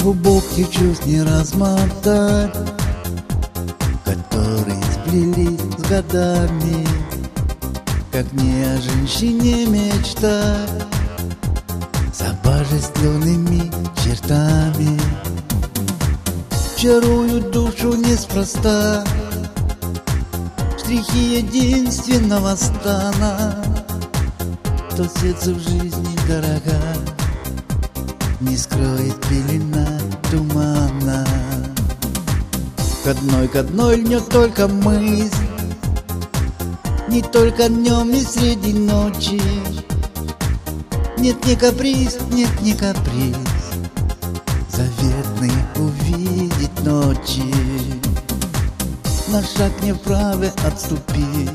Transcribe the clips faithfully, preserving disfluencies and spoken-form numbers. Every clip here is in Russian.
Глубоких чувств не размотать, которые сплелись с годами. Как не о женщине мечтать с обожествленными чертами. Чаруют душу неспроста штрихи единственного стана, кто сердцу в жизни дорога, не скроет пелена тумана. К одной, к одной льнет только мысль, не только днем и среди ночи. Нет, не каприз, нет, не каприз, заветный увидеть ночи. На шаг не вправе отступить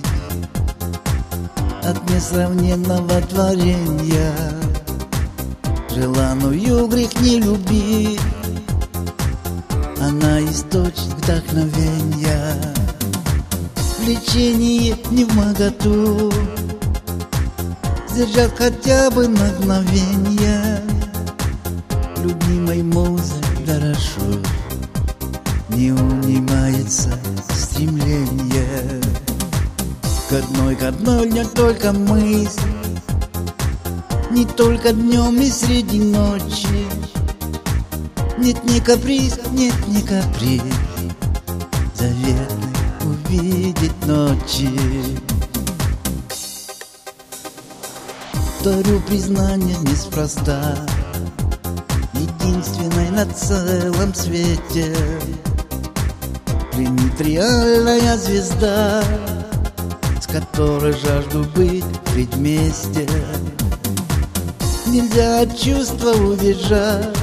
от несравненного творения. Желанную грех не любить, она источник вдохновения. Влечение не вмоготу сдержать хотя бы на мгновенье. Любимой музой дорожу, не унимается стремление. К одной, к одной льнет только мысль, не только днем и среди ночи. Нет, не каприз, нет, не каприз, заветный увидеть ночи. Дарю признание неспроста, единственной на целом свете. Пленит реальная звезда, с которой жажду быть ведь вместе. Нельзя от чувства убежать,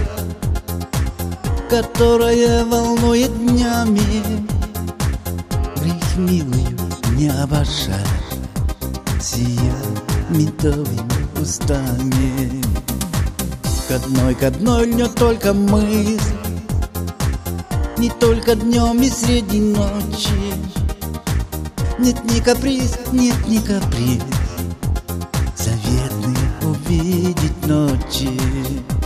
которое волнует днями. Грех милую не обожать, сия медовыми устами. К одной, к одной льнет только мысль, не только днем и среди ночи. Нет, не каприз, нет, не каприз, заветный увидеть ночи.